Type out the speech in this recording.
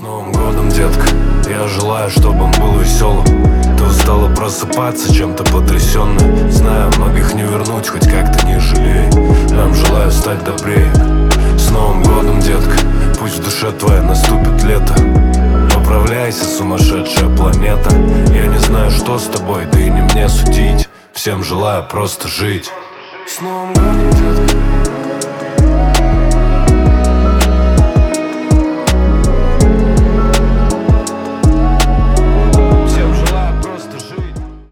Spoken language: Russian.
Новым годом, детка, я желаю, чтобы он был веселым. Ты устала просыпаться чем-то потрясенной. Знаю, многих не вернуть, хоть как-то не жалей. Нам желаю стать добрее. С Новым годом, детка, пусть в душе твоей наступит лето. Поправляйся, сумасшедшая планета. Я не знаю, что с тобой, да и не мне судить. Всем желаю просто жить. С Новым годом, детка.